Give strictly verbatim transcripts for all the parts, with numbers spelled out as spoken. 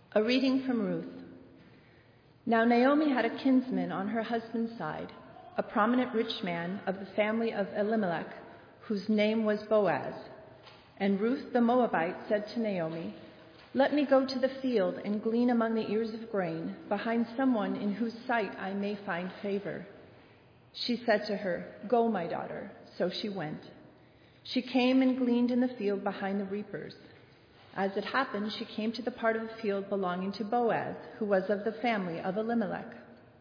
A reading from Ruth. Now Naomi had a kinsman on her husband's side, a prominent rich man of the family of Elimelech, whose name was Boaz. And Ruth the Moabite said to Naomi, "Let me go to the field and glean among the ears of grain, behind someone in whose sight I may find favor." She said to her, "Go, my daughter." So she went. She came and gleaned in the field behind the reapers. As it happened, she came to the part of the field belonging to Boaz, who was of the family of Elimelech.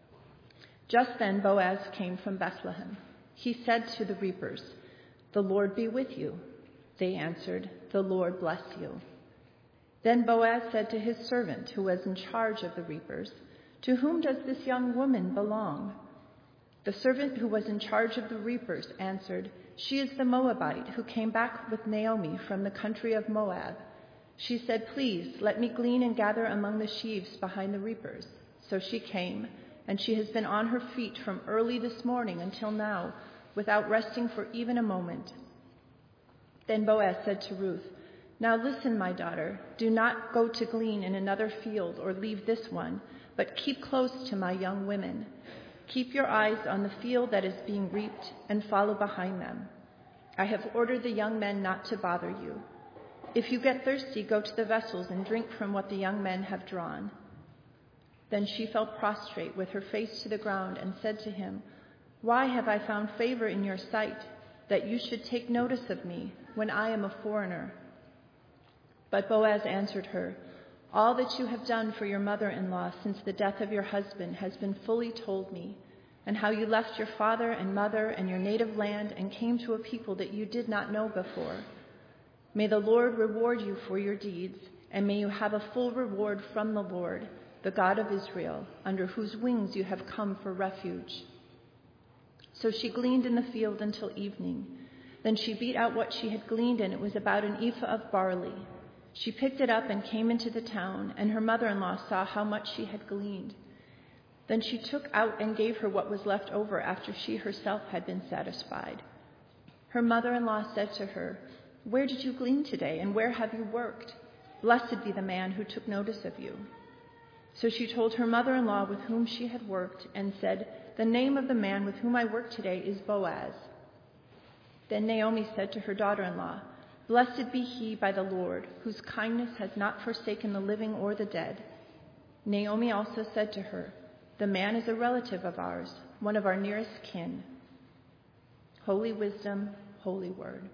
Just then Boaz came from Bethlehem. He said to the reapers, "The Lord be with you." They answered, "The Lord bless you." Then Boaz said to his servant, who was in charge of the reapers, "To whom does this young woman belong?" The servant who was in charge of the reapers answered, "She is the Moabite who came back with Naomi from the country of Moab. She said, 'Please, let me glean and gather among the sheaves behind the reapers.' So she came, and she has been on her feet from early this morning until now, without resting for even a moment." Then Boaz said to Ruth, "Now listen, my daughter, do not go to glean in another field or leave this one, but keep close to my young women. Keep your eyes on the field that is being reaped and follow behind them. I have ordered the young men not to bother you. If you get thirsty, go to the vessels and drink from what the young men have drawn." Then she fell prostrate with her face to the ground and said to him, "Why have I found favor in your sight, that you should take notice of me when I am a foreigner?" But Boaz answered her, "All that you have done for your mother-in-law since the death of your husband has been fully told me, and how you left your father and mother and your native land and came to a people that you did not know before. May the Lord reward you for your deeds, and may you have a full reward from the Lord, the God of Israel, under whose wings you have come for refuge." So she gleaned in the field until evening. Then she beat out what she had gleaned, and it was about an ephah of barley. She picked it up and came into the town, and her mother-in-law saw how much she had gleaned. Then she took out and gave her what was left over after she herself had been satisfied. Her mother-in-law said to her, "Where did you glean today, and where have you worked? Blessed be the man who took notice of you." So she told her mother-in-law with whom she had worked and said, "The name of the man with whom I work today is Boaz." Then Naomi said to her daughter-in-law, "Blessed be he by the Lord, whose kindness has not forsaken the living or the dead." Naomi also said to her, "The man is a relative of ours, one of our nearest kin." Holy wisdom, holy word.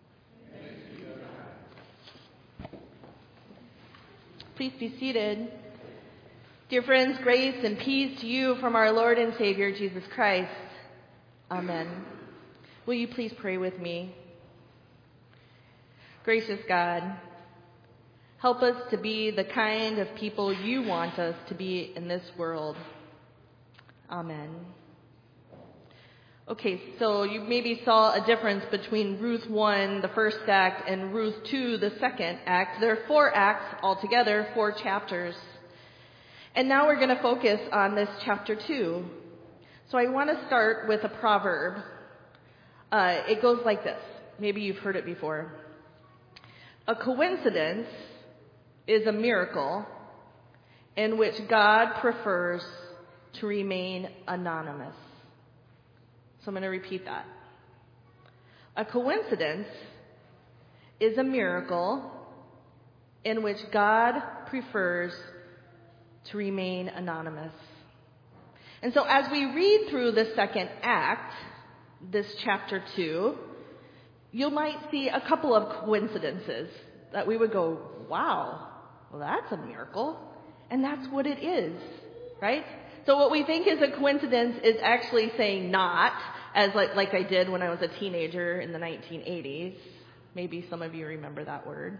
Please be seated. Dear friends, grace and peace to you from our Lord and Savior, Jesus Christ. Amen. Will you please pray with me? Gracious God, help us to be the kind of people you want us to be in this world. Amen. Okay, so you maybe saw a difference between Ruth one, the first act, and Ruth two, the second act. There are four acts altogether, four chapters. And now we're going to focus on this chapter two. So I want to start with a proverb. Uh, it goes like this. Maybe you've heard it before. A coincidence is a miracle in which God prefers to remain anonymous. So I'm going to repeat that. A coincidence is a miracle in which God prefers to remain anonymous. And so as we read through the second act, this chapter two, you might see a couple of coincidences that we would go, wow, well, that's a miracle. And that's what it is, right? So what we think is a coincidence is actually saying not, as like, like I did when I was a teenager in the nineteen eighties. Maybe some of you remember that word.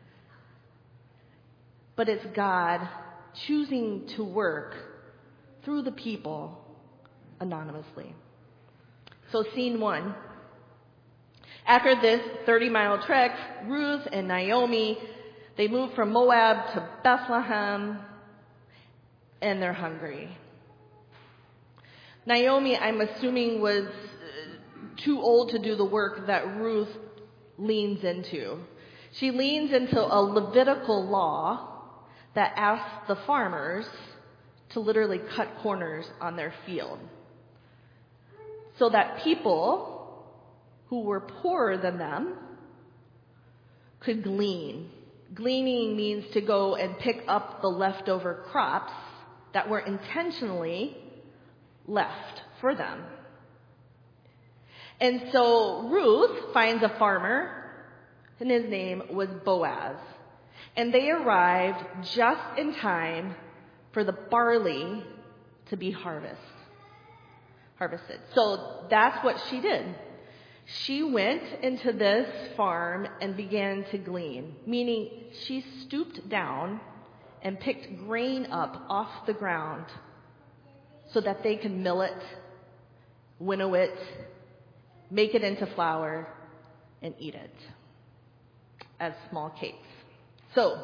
But it's God choosing to work through the people anonymously. So scene one. After this thirty-mile trek, Ruth and Naomi, they moved from Moab to Bethlehem, and they're hungry. Naomi, I'm assuming, was too old to do the work that Ruth leans into. She leans into a Levitical law that asked the farmers to literally cut corners on their field so that people who were poorer than them could glean. Gleaning means to go and pick up the leftover crops that were intentionally left for them. And so Ruth finds a farmer, and his name was Boaz. And they arrived just in time for the barley to be harvest, harvested. So that's what she did. She went into this farm and began to glean, meaning she stooped down and picked grain up off the ground so that they could mill it, winnow it, make it into flour, and eat it as small cakes. So,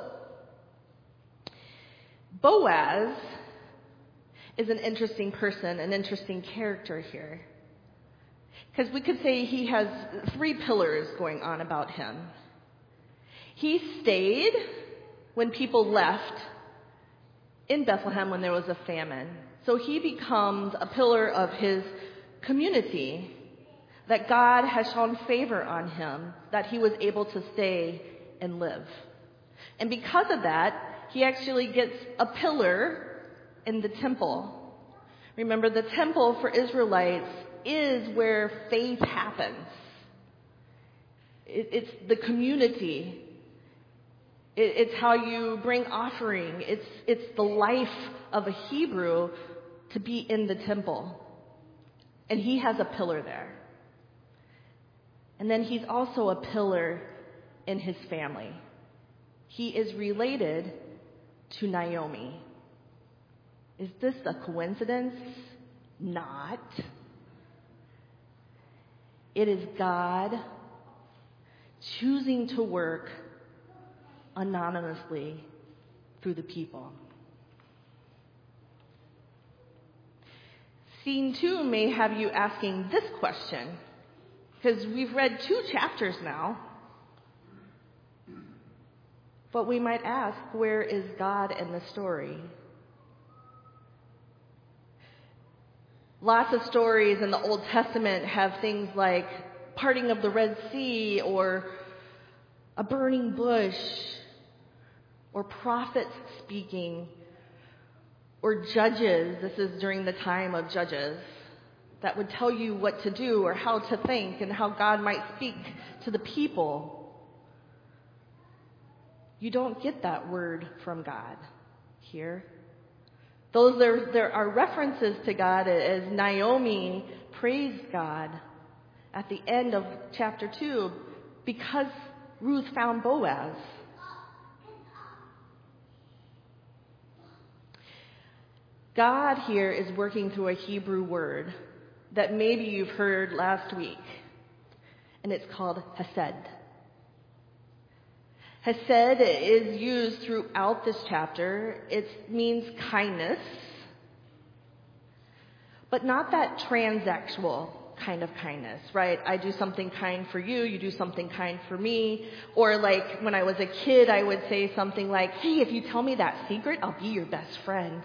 Boaz is an interesting person, an interesting character here. Because we could say he has three pillars going on about him. He stayed when people left in Bethlehem when there was a famine. So he becomes a pillar of his community, that God has shown favor on him, that he was able to stay and live. And because of that, he actually gets a pillar in the temple. Remember, the temple for Israelites is where faith happens. It, it's the community. It, it's how you bring offering. It's, it's the life of a Hebrew to be in the temple. And he has a pillar there. And then he's also a pillar in his family. He is related to Naomi. Is this a coincidence? Not. It is God choosing to work anonymously through the people. Scene two may have you asking this question, because we've read two chapters now. But we might ask, where is God in the story? Lots of stories in the Old Testament have things like parting of the Red Sea, or a burning bush, or prophets speaking, or judges. This is during the time of Judges, that would tell you what to do or how to think and how God might speak to the people. You don't get that word from God here. Those there, there are references to God as Naomi praised God at the end of chapter two because Ruth found Boaz. God here is working through a Hebrew word that maybe you've heard last week, and it's called hesed. Hesed is used throughout this chapter. It means kindness, but not that transactional kind of kindness, right? I do something kind for you, you do something kind for me. Or like when I was a kid, I would say something like, hey, if you tell me that secret, I'll be your best friend.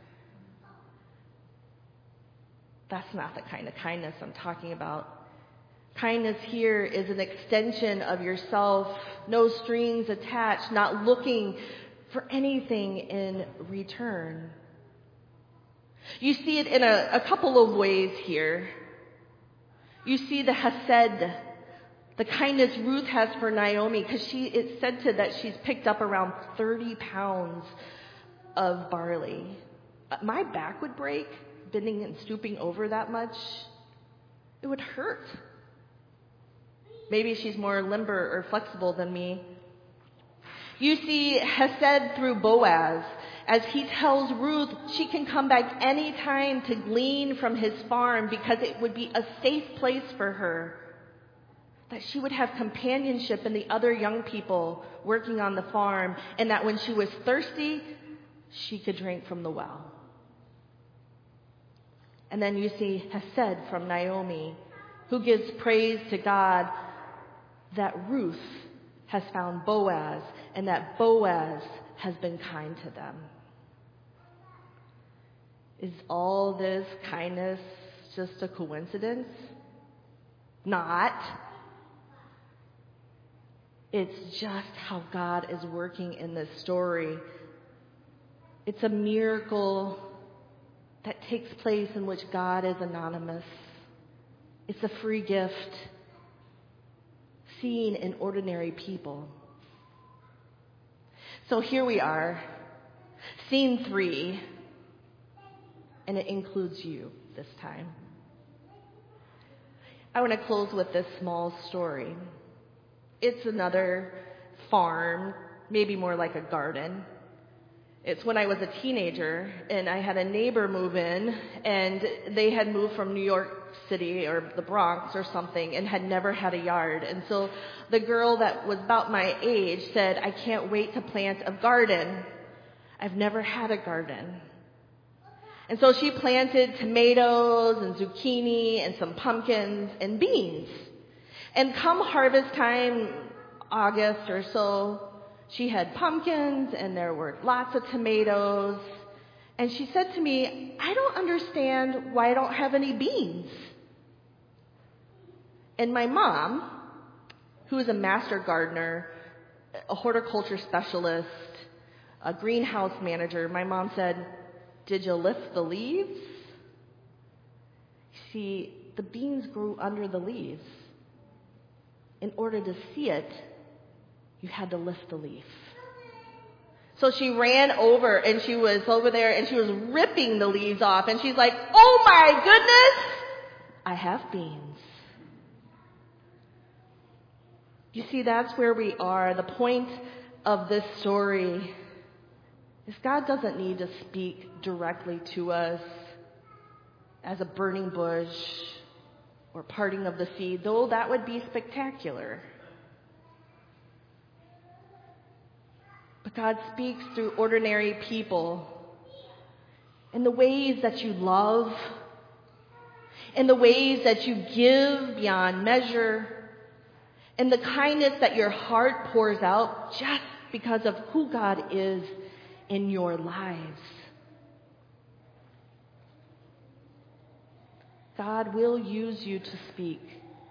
That's not the kind of kindness I'm talking about. Kindness here is an extension of yourself, no strings attached, not looking for anything in return. You see it in a, a couple of ways here. You see the hesed, the kindness Ruth has for Naomi, because she it's said to that she's picked up around thirty pounds of barley. My back would break bending and stooping over that much. It would hurt. Maybe she's more limber or flexible than me. You see hesed through Boaz, as he tells Ruth she can come back any time to glean from his farm because it would be a safe place for her. That she would have companionship in the other young people working on the farm, and that when she was thirsty, she could drink from the well. And then you see hesed from Naomi, who gives praise to God that Ruth has found Boaz, and that Boaz has been kind to them. Is all this kindness just a coincidence? Not. It's just how God is working in this story. It's a miracle that takes place in which God is anonymous. It's a free gift seen in ordinary people. So here we are, scene three, and it includes you this time. I want to close with this small story. It's another farm, maybe more like a garden. It's when I was a teenager, and I had a neighbor move in, and they had moved from New York City or the Bronx or something and had never had a yard. And so the girl that was about my age said, I can't wait to plant a garden. I've never had a garden. And so she planted tomatoes and zucchini and some pumpkins and beans. And come harvest time, August or so, she had pumpkins and there were lots of tomatoes. And she said to me, I don't understand why I don't have any beans. And my mom, who is a master gardener, a horticulture specialist, a greenhouse manager, my mom said, did you lift the leaves? See, the beans grew under the leaves. In order to see it, you had to lift the leaf. So she ran over and she was over there and she was ripping the leaves off. And she's like, oh my goodness, I have beans. You see, that's where we are. The point of this story is God doesn't need to speak directly to us as a burning bush or parting of the sea, though that would be spectacular. But God speaks through ordinary people in the ways that you love, in the ways that you give beyond measure, in the kindness that your heart pours out just because of who God is in your lives. God will use you to speak.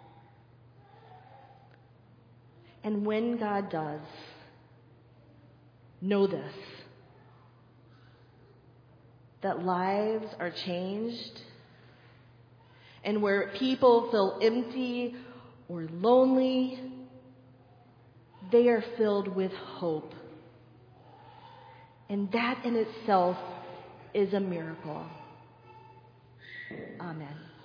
And when God does, know this, that lives are changed, and where people feel empty or lonely, they are filled with hope. And that in itself is a miracle. Amen.